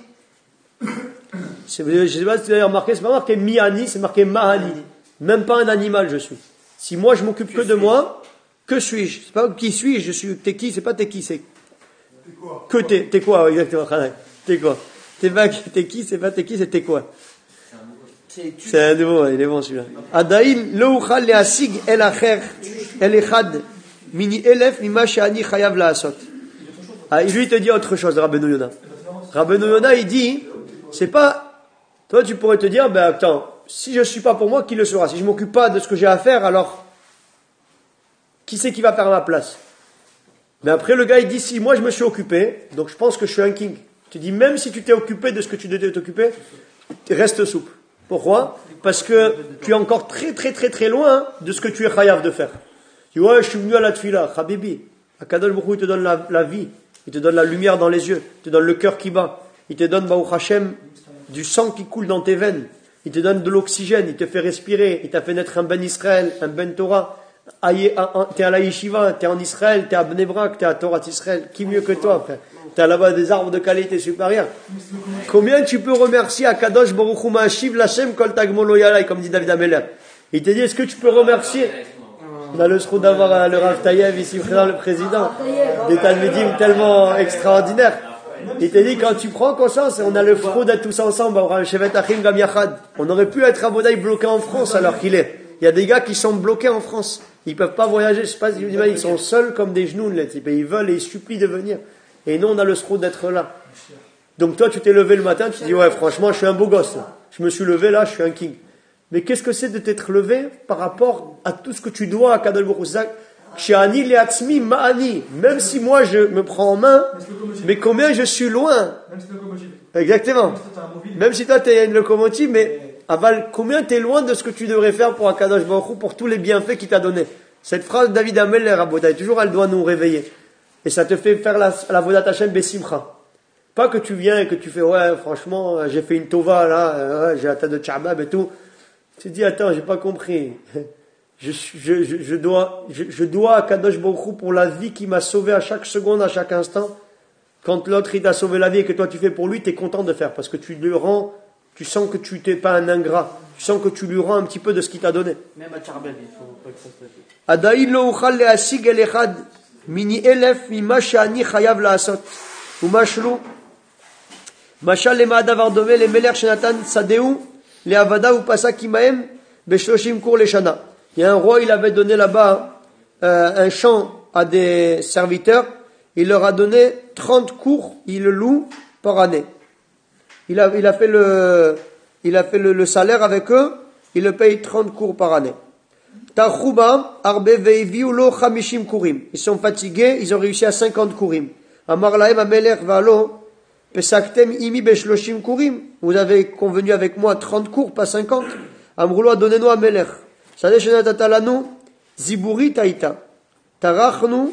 Speaker 1: Je ne sais pas si vous avez remarqué, c'est pas marqué mi'ani, c'est marqué ma'ani. Même pas un animal je suis. Si moi je m'occupe que de moi, que suis-je? C'est pas qui suis-je, je suis t'es qui, c'est pas t'es qui, c'est que t'es quoi exactement. T'es quoi? T'es qui, c'est pas t'es qui, c'est t'es quoi? C'est un nouveau, il est bon celui-là. Adaïn lo uchal leasig el acher el echad mini elef mima she'ani chayav la'asot. Ah, lui il te dit autre chose, Rabbeinu Yonah. Rabbeinu Yonah il dit, c'est pas, toi tu pourrais te dire, ben attends, si je suis pas pour moi, qui le sera? Si je m'occupe pas de ce que j'ai à faire, alors qui c'est qui va faire à ma place? Mais après le gars il dit, si moi je me suis occupé, donc je pense que je suis un king. Tu dis, même si tu t'es occupé de ce que tu devais t'occuper, reste souple. Pourquoi? Parce que tu es encore très très très très loin de ce que tu es chayav de faire. Tu vois, je suis venu à la tfila, Habibi. Akadosh Baruch Hu, il te donne la vie, il te donne la lumière dans les yeux, il te donne le cœur qui bat, il te donne, Baruch Hashem, du sang qui coule dans tes veines, il te donne de l'oxygène, il te fait respirer, il t'a fait naître un Ben Israël, un Ben Torah. T'es à la yeshiva, t'es en Israël, t'es à Bnei Brak, t'es à Torah Israël. Qui mieux que toi, frère? T'as là-bas des arbres de qualité supérieure. Combien tu peux remercier à Kadosh Baruch Hu Ma'ashiv Lashem Kol Tagmol Lo Yalai, comme dit David Ameler. Il te dit, est-ce que tu peux remercier? On a le sroud d'avoir le Rav Taïev ici, le président, des Talmidim tellement extraordinaires. Il te dit, quand tu prends conscience, on a le sroud d'être tous ensemble, on aurait pu être à Bodaï bloqué en France alors qu'il est. Il y a des gars qui sont bloqués en France. Ils peuvent pas voyager, je sais pas si ils sont seuls comme des genoux, les types. Et ils veulent et ils supplient de venir. Et nous, on a le sroud d'être là. Donc toi, tu t'es levé le matin, tu dis, ouais, franchement, je suis un beau gosse, là. Je me suis levé là, je suis un king. Mais qu'est-ce que c'est de t'être levé par rapport à tout ce que tu dois à Kadosh Baruch Hu? Chez Ani Leatzmi Ma'ani. Même si moi je me prends en main, mais combien je suis loin.
Speaker 4: Même si c'est une locomotive.
Speaker 1: Exactement.
Speaker 4: Même si t'as un mobile.
Speaker 1: Même si toi tu es une locomotive, mais Aval, combien tu es loin de ce que tu devrais faire pour Akadosh Baruch Hu, pour tous les bienfaits qu'il t'a donné. Cette phrase, David Amel, les Rabotai, toujours elle doit nous réveiller. Et ça te fait faire la Vodat Hashem Besimcha. Pas que tu viens et que tu fais, ouais, franchement, j'ai fait une tova là, j'ai la tête de Tchabab et tout. Tu te dis, attends, j'ai pas compris. Je dois à Kadosh Baruch Hu pour la vie qui m'a sauvé à chaque seconde, à chaque instant. Quand l'autre il t'a sauvé la vie et que toi tu fais pour lui, tu es content de faire parce que tu lui rends, tu sens que tu n'es pas un ingrat, tu sens que tu lui rends un petit peu de ce qu'il t'a donné.
Speaker 5: Même à Tcharbel, il faut pas que ça se fasse.
Speaker 1: Adaï lo uchal leasig el echad mini elef mima shani chayav laasot umashlu mashal lema davar dove le meler shenatan sadeu le avada ou pasak imaem beshloshim kur leshana. Il y a un roi, il avait donné là-bas un champ à des serviteurs. Il leur a donné 30 cours, il le loue par année. Il a fait le salaire avec eux, il le paye 30 cours par année. Tachuba arbe veiviu lo 50 kurim. Ils sont fatigués, ils ont réussi à 50 kurim. Amar lahem amelech valo pesaktem imi beshloshim kurim. Vous avez convenu avec moi 30 cours, pas 50. Amroulo, donnez-nous amelech. Sadeh shenatatalanu ziburi taïta. Tarachnu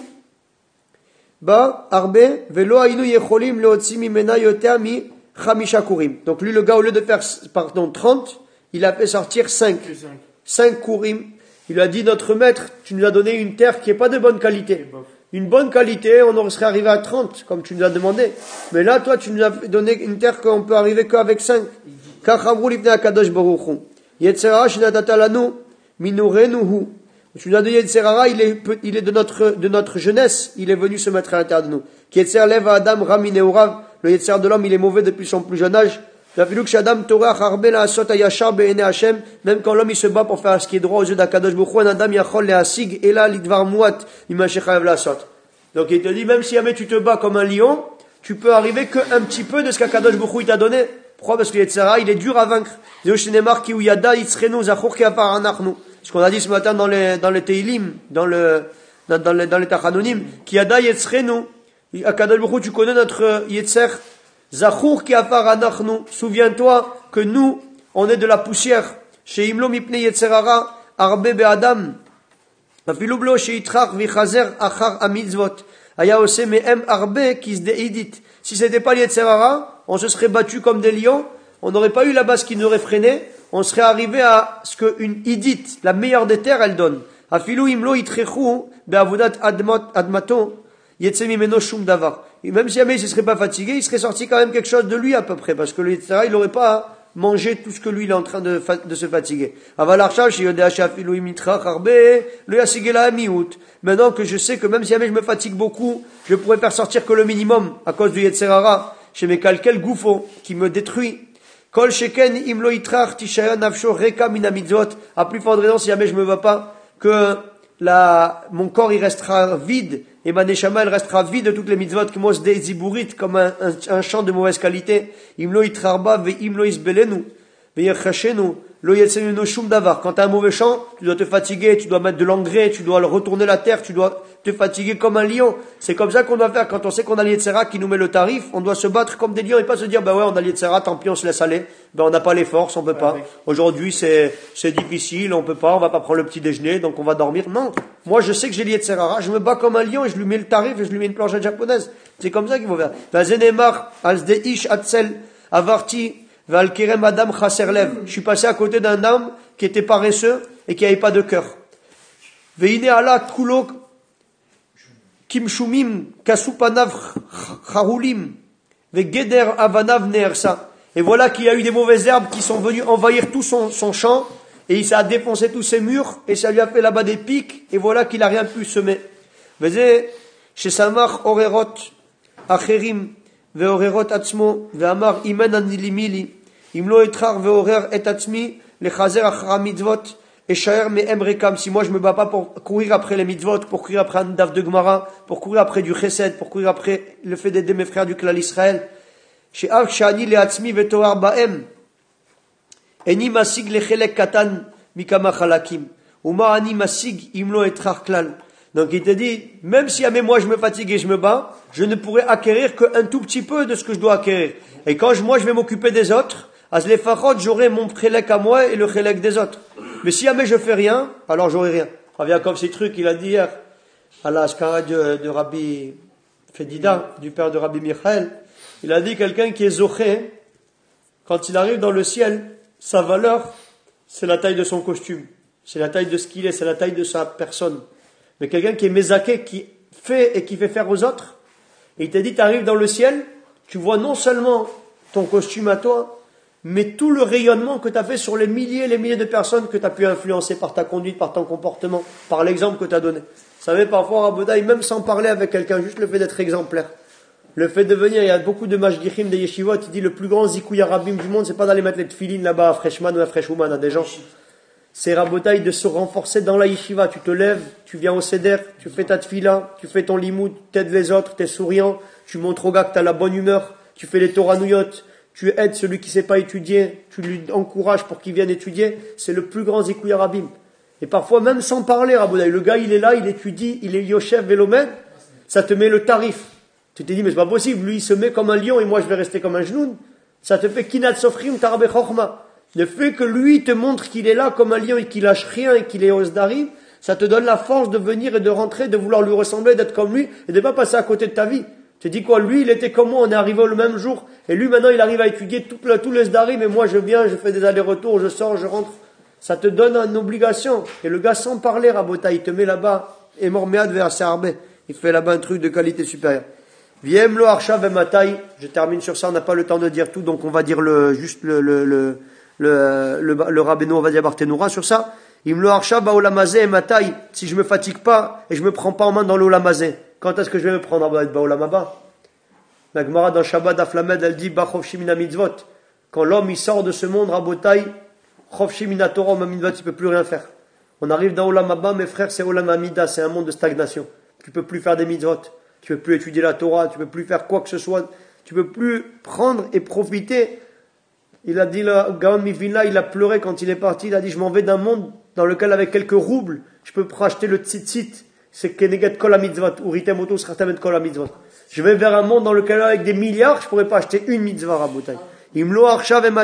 Speaker 1: ba arbe velo ainu yecholim leotzi mimena yoter mi chamisha kurim. Donc lui, le gars, au lieu de faire 30, il a fait sortir 5 kurim. Il lui a dit, notre maître, tu nous as donné une terre qui n'est pas de bonne qualité. Une bonne qualité, on serait arrivé à 30, comme tu nous as demandé. Mais là, toi, tu nous as donné une terre qu'on peut arriver qu'avec 5. Kachamrou lifnei HaKadosh Baruch Hu. Yetzerara shenatata lanu minorenuhu. Tu nous as donné Yetzerara, il est de notre jeunesse. Il est venu se mettre à l'intérieur de nous. Ki Yetzer lev Adam rami neurav. Le Yetzer de l'homme, il est mauvais depuis son plus jeune âge. Même quand l'homme il se bat pour faire ce qui est droit aux yeux d'Akadosh Baruch Hu, un Adam yachol leasig ela lidvar muat imashechayev lasot. Donc il te dit, même si jamais tu te bats comme un lion, tu peux arriver qu'un petit peu de ce qu'Akadosh Baruch Hu t'a donné. Pourquoi? Parce que Yetzera, il est dur à vaincre. Ce qu'on a dit ce matin dans les Teilim, dans les Tachanonim, qui yada yetzrenu. Akadosh Baruch Hu, tu connais notre Yetzer. Zachour ki afar anachnu, souviens-toi que nous, on est de la poussière. Chez Imlo mipne yetzerara, arbe be'adam. Afilu blo sheitrach vichazer achar amitzvot. Aya ose me'em arbe ki s'deidit. Si c'était pas yetzerara, on se serait battu comme des lions, on n'aurait pas eu la base qui nous aurait freiné, on serait arrivé à ce qu'une idit, la meilleure des terres, elle donne. Afilu imlo itrechu be'avudat admato. Et même si jamais il ne serait pas fatigué, il serait sorti quand même quelque chose de lui à peu près, parce que le Yetzera, il n'aurait pas mangé tout ce que lui il est en train de se fatiguer. Maintenant que je sais que même si jamais je me fatigue beaucoup, je pourrais faire sortir que le minimum à cause du Yetzerara, chez mes calquels gouffo qui me détruit. Kol sheken imlo itrach tishaya nafsho reka min hamitzvot. À plus forte raison, si jamais je me vois pas, que mon corps il restera vide et ma neshama elle restera vide de toutes les mitzvot qui mos des ziburit comme un champ de mauvaise qualité. Imlo itrarba ve imlo isbelenu ve yerchashenu lo yetzenu shum davar. Quand tu as un mauvais champ, tu dois te fatiguer, tu dois mettre de l'engrais, tu dois retourner la terre, tu dois te fatiguer comme un lion. C'est comme ça qu'on doit faire quand on sait qu'on a l'Yetzera qui nous met le tarif, on doit se battre comme des lions et pas se dire bah ouais on a l'Yetzera, tant pis on se laisse aller. Ben on n'a pas les forces, on peut pas. Aujourd'hui c'est difficile, on peut pas, on va pas prendre le petit déjeuner, donc on va dormir. Non, moi je sais que j'ai l'Yetzera, je me bats comme un lion et je lui mets le tarif et je lui mets une planchette japonaise. C'est comme ça qu'il faut faire. Vazenemar alzdeish atzel avarti valkerem adam chaserlev. Je suis passé à côté d'un homme qui était paresseux et qui avait pas de cœur. Veine ala kulok kimshumim kasupanav charulim vegeder avanav neersa. Et voilà qu'il y a eu des mauvaises herbes qui sont venues envahir tout son champ, et il s'est défoncé tous ses murs, et ça lui a fait là-bas des pics, et voilà qu'il a rien pu semer. Veze chez Samach orerot acherim veorerot atzmo veamar imen anilimili imlo etrar veorer et atzmi lechazer achra mitzvot et shaer me'em rekam. Si moi je me bats pas pour courir après les mitzvot, pour courir après un daf de Gemara, pour courir après du chesed, pour courir après le fait d'aider mes frères du clan Israël, chez Av Shani le Atzmi vetoar Baem Eni masig lechelek katan mikama chalakim. Uma ani masig imlo etrach klal. Donc il te dit, même si moi je me fatigue et je me bats, je ne pourrai acquérir qu'un tout petit peu de ce que je dois acquérir. Et quand moi je vais m'occuper des autres, à l'effachot, j'aurai mon chélek à moi et le chélek des autres. Mais si je fais rien, alors j'aurai rien. On revient comme ces trucs qu'il a dit hier à la askara de Rabbi Fedida, du père de Rabbi Michael. Il a dit quelqu'un qui est zoché, quand il arrive dans le ciel, sa valeur, c'est la taille de son costume. C'est la taille de ce qu'il est, c'est la taille de sa personne. Mais quelqu'un qui est mézaké, qui fait et qui fait faire aux autres, et il t'a dit, tu arrives dans le ciel, tu vois non seulement ton costume à toi, mais tout le rayonnement que tu as fait sur les milliers de personnes que tu as pu influencer par ta conduite, par ton comportement, par l'exemple que tu as donné. Vous savez, parfois, Rabodaï, même sans parler avec quelqu'un, juste le fait d'être exemplaire. Le fait de venir, il y a beaucoup de mashgichim, des yeshivot, il dit le plus grand zikouya rabim du monde, c'est pas d'aller mettre les tfilines là-bas à Freshman ou à Freshwoman, à des gens. C'est Rabotaï de se renforcer dans la yeshiva. Tu te lèves, tu viens au seder, tu fais ta tfila, tu fais ton limoud, tu aides les autres, tu es souriant, tu montres au gars que tu as la bonne humeur, tu fais les Toranouyot, tu aides celui qui ne sait pas étudier, tu lui encourages pour qu'il vienne étudier. C'est le plus grand zikouya rabim. Et parfois, même sans parler, Rabotaï, le gars il est là, il étudie, il est Yoshev Velomed, ça te met le tarif. Tu te dis, mais c'est pas possible, lui il se met comme un lion et moi je vais rester comme un genoun. Ça te fait kinat sofrim tarabe chokhma. Le fait que lui te montre qu'il est là comme un lion et qu'il lâche rien et qu'il est osdarim, ça te donne la force de venir et de rentrer, de vouloir lui ressembler, d'être comme lui et de ne pas passer à côté de ta vie. Tu te dis quoi, lui il était comme moi, on est arrivé le même jour et lui maintenant il arrive à étudier tout les sdarim et moi je viens, je fais des allers-retours, je sors, je rentre. Ça te donne une obligation. Et le gars sans parler, Rabota, il te met là-bas et mormead vers Sarbe. Il fait là-bas un truc de qualité supérieure. Wiem lo arshav ematai. Je termine sur ça, on n'a pas le temps de dire tout, donc on va dire juste le Rabbeinu, on va dire Barthénoura sur ça. Im lo arshav baolamazé ematai. Si je me fatigue pas et je me prends pas en main dans l'olamazé, quand est-ce que je vais me prendre en baolamaba? La Gemara dans Shabbat Aflamed, elle dit Bachov mina mitzvot. Quand l'homme il sort de ce monde, Rabotai, Chov shimina Torah, mitzvot, il peut plus rien faire. On arrive dans Olamaba, mes frères, c'est Olam Amida, c'est un monde de stagnation. Tu peux plus faire des mitzvot. Tu peux plus étudier la Torah, tu peux plus faire quoi que ce soit, tu peux plus prendre et profiter. Il a dit, le Gaon Mivina, il a pleuré quand il est parti, il a dit, je m'en vais d'un monde dans lequel avec quelques roubles, je peux acheter le tzitzit, c'est Keneget Kol HaMitzvot, ou Ritem Oto Sratem et Kol HaMitzvot. Je vais vers un monde dans lequel avec des milliards, je pourrais pas acheter une mitzvah, Rabotai. Imlo Arshav et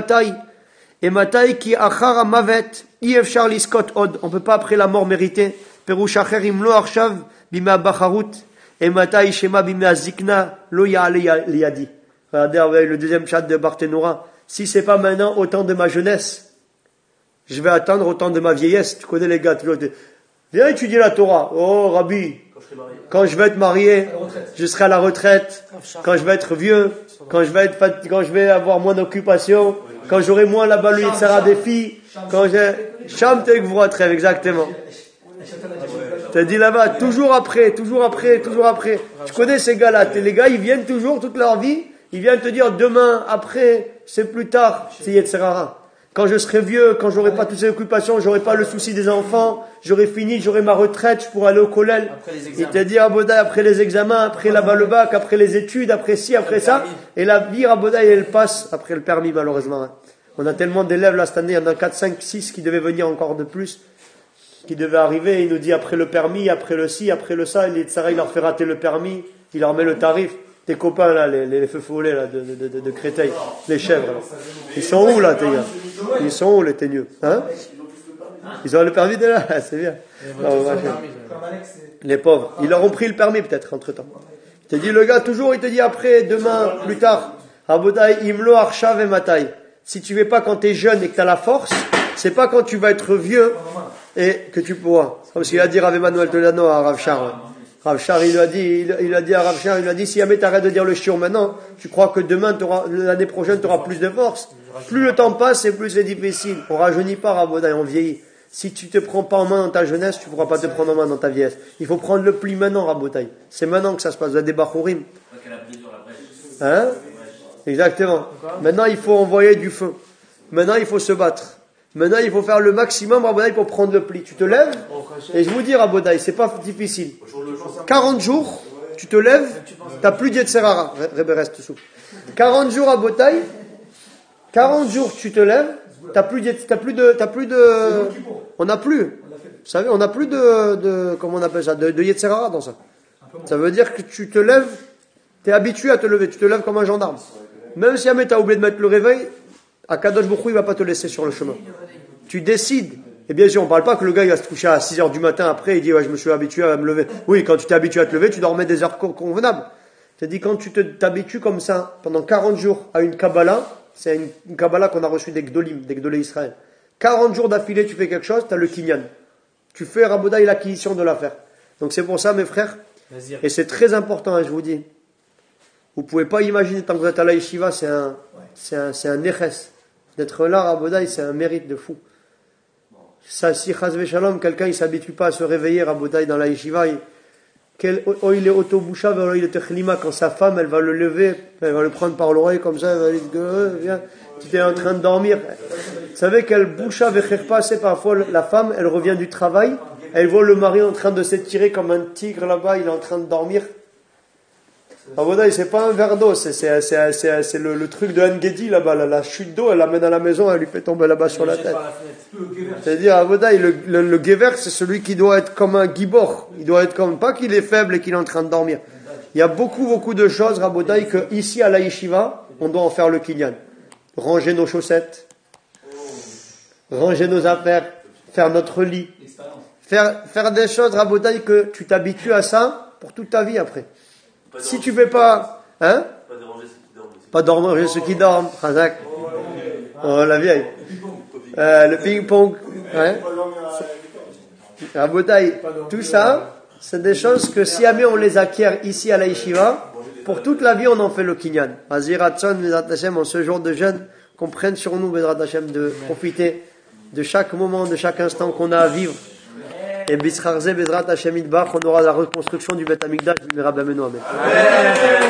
Speaker 1: Matai ki Achar HaMavet, Yefshar Liskot Od, on peut pas après la mort mériter. Perush Acher Imlo Arshav Bima Bacharut, et Matai Shema Bima Zikna, Lo Ya'ale Liadi. Regardez avec le deuxième chat de Barthénoura. Si c'est pas maintenant au temps de ma jeunesse, je vais attendre au temps de ma vieillesse. Tu connais les gars, toujours. Viens étudier la Torah. Oh, Rabbi. Quand je vais être marié, je serai à la retraite. Quand je vais être vieux, quand je vais avoir moins d'occupation, quand j'aurai moins la balle Yitzhara des filles, quand j'ai, Sham Tegvrotrem, exactement. T'as dit là-bas, toujours après. Tu connais ces gars-là. Les gars, ils viennent toujours toute leur vie. Ils viennent te dire demain, après, c'est plus tard. C'est Yetzirara. Quand je serai vieux, quand j'aurai pas toutes ces occupations, j'aurai pas le souci des enfants, j'aurai fini, j'aurai ma retraite, je pourrai aller au collège. Il t'a dit Rabodaï, après les examens, après là-bas le bac, après les études, après ci, après ça. Et la vie, Rabodaï, elle passe après le permis, malheureusement. On a tellement d'élèves là cette année, il y en a 4, 5, 6 qui devaient venir encore de plus, qui devaient arriver. Il nous dit après le permis, après le ci, après le ça, il leur fait rater le permis, il leur met le tarif. Tes copains là, les feux follets là de Créteil, les chèvres là. Ils sont où là tes gars? Ils sont où les teigneux? Hein? Ils ont le permis de là, c'est bien. Les pauvres, ils leur ont pris le permis peut-être entre temps. Il te dit le gars toujours, il te dit après, demain, plus tard. Abodai imlo arshav et matai. Si tu veux pas quand t'es jeune et que t'as la force, c'est pas quand tu vas être vieux et que tu pourras. Comme ce qu'il a dit Rav Emmanuel Tolano à Rav Char. Rav Char, il a dit à Rav Char, il a dit, si jamais t'arrêtes de dire le shiur maintenant, tu crois que demain, l'année prochaine, tu auras plus de force. Plus le temps passe et plus c'est difficile. On rajeunit pas, Rabodaï, on vieillit. Si tu te prends pas en main dans ta jeunesse, tu pourras pas te prendre en main dans ta vieillesse. Il faut prendre le pli maintenant, Rabodaï. C'est maintenant que ça se passe. Vous avez des bachourim. Hein? Exactement. Maintenant, il faut envoyer du feu. Maintenant, il faut se battre. Maintenant, il faut faire le maximum, Rabodaï, pour prendre le pli. Tu te lèves, et je vous dis, Rabodaï, c'est pas difficile. 40 jours, tu te lèves, t'as plus d'Yetzerara. Reste sous. 40 jours à Botaï, 40 jours, tu te lèves, t'as plus de, on n'a plus. Vous savez, on n'a plus comment on appelle ça, de Yetzer Hara dans ça. Ça veut dire que tu te lèves, tu es habitué à te lever, tu te lèves comme un gendarme. Même si tu as oublié de mettre le réveil, Akadosh Baruch Hu, il va pas te laisser sur le chemin. Tu décides. Et bien sûr, on ne parle pas que le gars il va se coucher à 6h du matin après, il dit ouais, je me suis habitué à me lever. Oui, quand tu t'es habitué à te lever, tu dormais des heures convenables. C'est-à-dire quand tu t'habitues comme ça pendant 40 jours à une Kabbalah, c'est une Kabbalah qu'on a reçue des Gdolim, des Gdolé Israël. 40 jours d'affilée, tu fais quelque chose, tu as le Kinyan. Tu fais Rabodaï l'acquisition de l'affaire. Donc c'est pour ça, mes frères, et c'est très important, hein, je vous dis. Vous ne pouvez pas imaginer, tant que vous êtes à la yeshiva, c'est un neches. D'être là, Rabodaï, c'est un mérite de fou. Ça, si Chazve Shalom, quelqu'un il s'habitue pas à se réveiller, Rabodaï, dans la yeshiva, il est auto-boucha, il est techlima, quand sa femme, elle va le lever, elle va le prendre par l'oreille comme ça, elle va lui dire, viens, tu es en train de dormir. Vous savez quelle boucha vechirpa, c'est parfois la femme, elle revient du travail, elle voit le mari en train de s'étirer comme un tigre là-bas, il est en train de dormir. Rabodaï, c'est pas un verre d'eau, c'est le truc de Engedi là-bas, la chute d'eau, elle l'amène à la maison, elle lui fait tomber là-bas sur la tête. C'est-à-dire, Rabodaï, le Gever, c'est celui qui doit être comme un Gibor. Il doit être comme, pas qu'il est faible et qu'il est en train de dormir. Il y a beaucoup de choses, Rabodaï, que ici à la Yeshiva, on doit en faire le Kinyan. Ranger nos chaussettes, ranger nos affaires, faire notre lit, faire des choses, Rabodaï, que tu t'habitues à ça pour toute ta vie après. Si tu fais pas, hein?
Speaker 6: Pas déranger ceux qui dorment.
Speaker 1: Pas déranger ceux qui dorment, Razak. Oh, la vieille. Le ping-pong. Ouais. Rabotaï, tout ça, c'est des choses que si jamais on les acquiert ici à la Yeshiva, pour toute la vie on en fait le Kinyan. Aziratson, Bezrat Hashem, en ce jour de jeûne, qu'on prenne sur nous, Bezrat Hashem, de profiter de chaque moment, de chaque instant qu'on a à vivre. Et Bisrarze, Bezrat Hashem Idbach, on aura la reconstruction du Beth Amikdash, Amen.